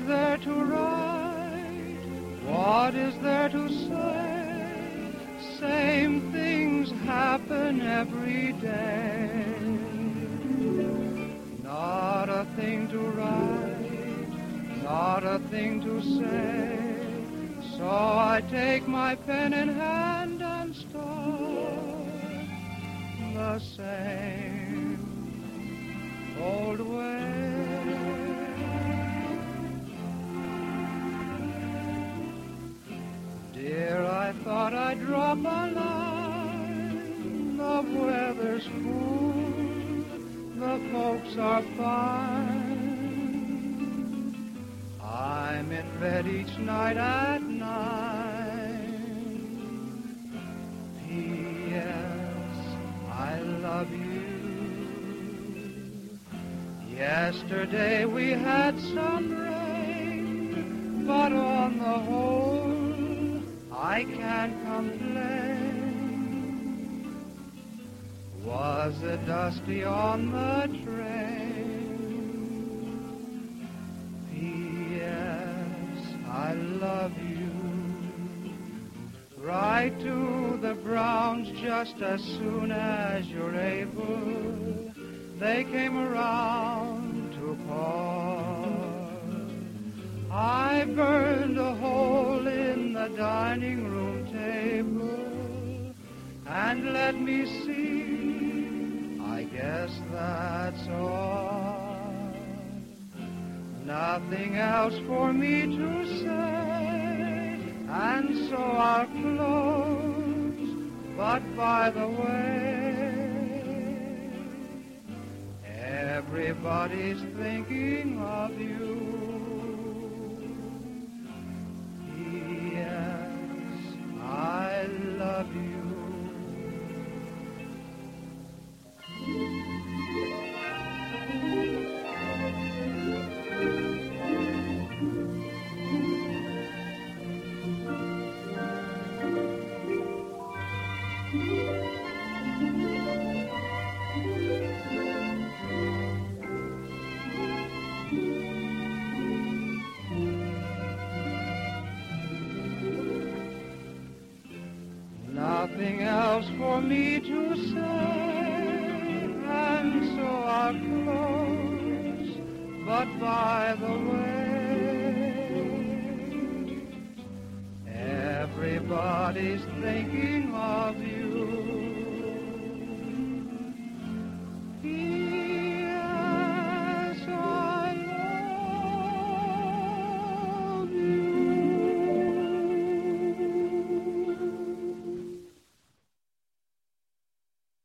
there to write? What is there to say? Same things happen every day. Not a thing to write, not a thing to say. So I take my pen in hand and start the same old way. Dear, I thought I'd drop a line. The weather's cool, the folks are fine. I'm in bed each night at 9. P.S. I love you. Yesterday we had some rain, but on the whole I can't complain. Was it dusty on the train? P.S. I love you. Write to the Browns just as soon as you're able. They came around to call. I burned a hole in the dining room table, and let me see, I guess that's all. Nothing else for me to say, and so I'll close. But by the way, everybody's thinking of you. P.S. I love you. Nothing else for me to say, and so I'll close. But by the way, everybody's thinking of you.